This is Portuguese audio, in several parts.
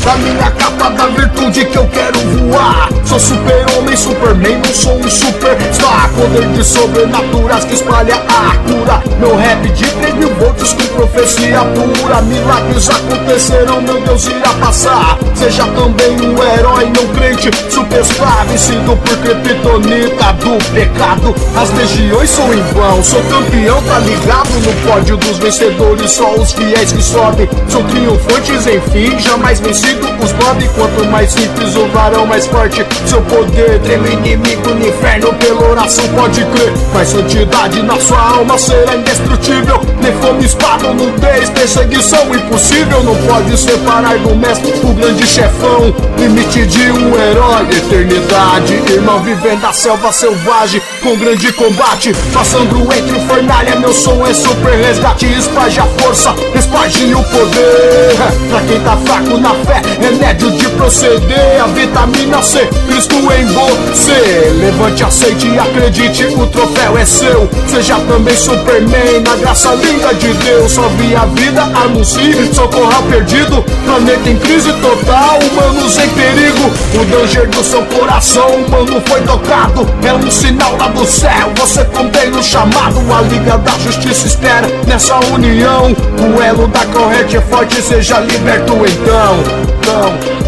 da minha capa da virtude que eu quero voar. Sou super-homem, Superman, não sou um superstar. Poder de sobrenaturais que espalha a cura. Meu rap de 3.000 volts com profecia pura. Milagres acontecerão, meu Deus irá passar. Seja também um herói não crente, superstar, vencido por criptonita do pecado. As legiões são em vão, sou campeão, tá ligado? No pódio dos vencedores, só os fiéis que sobem. São triunfantes, enfim, jamais vencido os 9. Quanto mais simples o varão, mais forte seu poder. Treme inimigo no inferno, pela oração pode crer. Faz santidade na sua alma, será indestrutível. Nem fome, espada, nudez, perseguição impossível. Não pode separar do mestre o grande chefão. Limite de um herói, eternidade. Irmão vivendo a selva selvagem com grande combate, passando entre o fornalha. Meu som é super resgate, esparge a força, esparge o poder. Pra quem tá fraco na fé, remédio de proceder. A vitamina C, Cristo em você. Levante, aceite e acredite, o troféu é seu. Seja também Superman, na graça linda de Deus. Salve a vida, anuncie, socorra perdido. Planeta em crise total, humanos em perigo. O danger do seu coração, humano foi tocado. É um sinal lá do céu, você contém no chamado. A Liga da Justiça espera nessa união. O elo da corrente é forte, seja liberto então.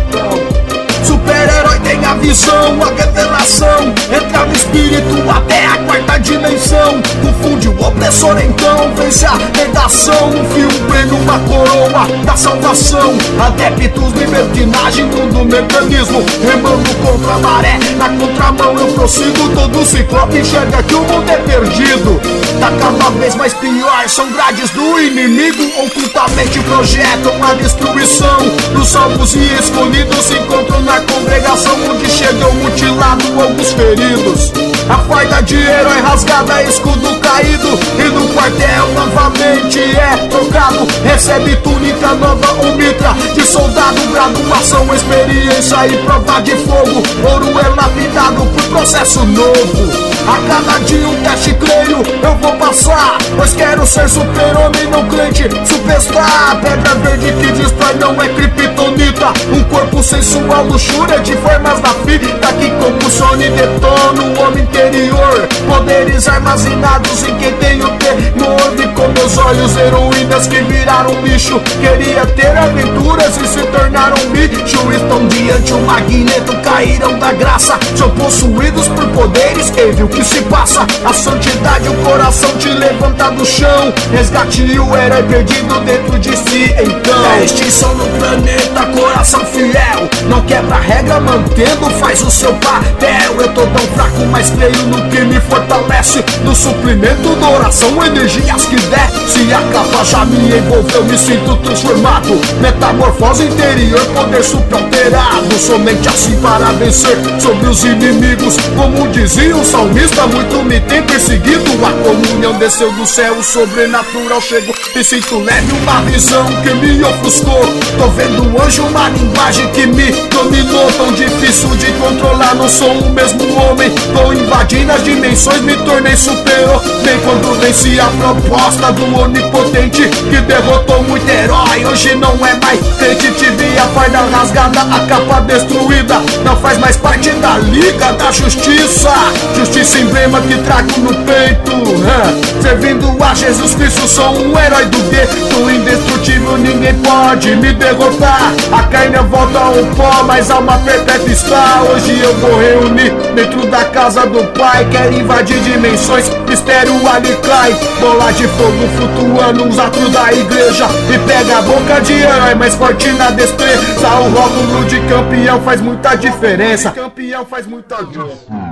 Super-herói tem a visão, a revelação. Entra no espírito até a quarta dimensão. Confunde o opressor, então vence a redação. Um fio, um prêmio, uma coroa da salvação. Adeptos, libertinagem, mundo, mecanismo. Remando contra a maré, na contramão eu prossigo. Todo ciclope enxerga que o mundo é perdido. Tá cada vez mais pior, são grades do inimigo. Ocultamente projetam a destruição. Dos salvos e escolhidos se encontram na congregação, onde chegam mutilado alguns feridos. A farda de herói rasgada, escudo caído. E no quartel novamente é trocado. Recebe túnica nova ou mitra de soldado. Graduação, experiência e prova de fogo. Ouro é lapidado por processo novo. A cada dia um teste, creio, eu vou passar. Pois quero ser super-homem, não crente, superstar. Pedra verde que destrói, não é criptonita. Um corpo sem sua luxúria, de formas da fita que compulsiona e detona o homem interior. Poderes armazenados em quem tem o temor. Vi com meus olhos heroínas que viraram bicho. Queria ter aventuras e se tornaram bicho. Estão diante um magneto, caíram da graça. São possuídos por poderes, quem viu que se passa. A santidade, o coração te levanta do chão. Resgate o herói perdido dentro de si, então. É extinção no planeta, coração fiel. Não quebra a regra, mantendo, faz o seu papel. Eu tô tão fraco, mas creio no que me fortalece. No suprimento da oração, energias que der. Se a capa já me envolveu, me sinto transformado. Metamorfose interior, poder superalterado. Somente assim para vencer sobre os inimigos. Como dizia o salmista, muito me tem perseguido. A comunhão desceu do céu, o sobrenatural chegou. E sinto leve uma visão que me ofuscou. Tô vendo um anjo, uma linguagem que me dominou. Tão difícil de controlar, não sou o mesmo homem. Tô invadindo as dimensões, me tornei superior. Nem quando venci a proposta do onipotente que derrotou muito herói, hoje não é mais crente. Tive a farda rasgada, a capa destruída. Não faz mais parte da Liga da Justiça. Justiça emblema que trago no peito. Servindo a Jesus Cristo, sou um herói do gueto. Indestrutível, ninguém pode me derrotar. A carne volta ao pó, mas a alma perpétua está. Hoje eu vou reunir dentro da casa do Pai. Quero invadir dimensões, mistério ali cai. Bola de fogo flutuando nos atos da igreja. E pega a boca de herói mais forte na destreza. O rótulo de campeão faz muita diferença. Campeão faz muita diferença.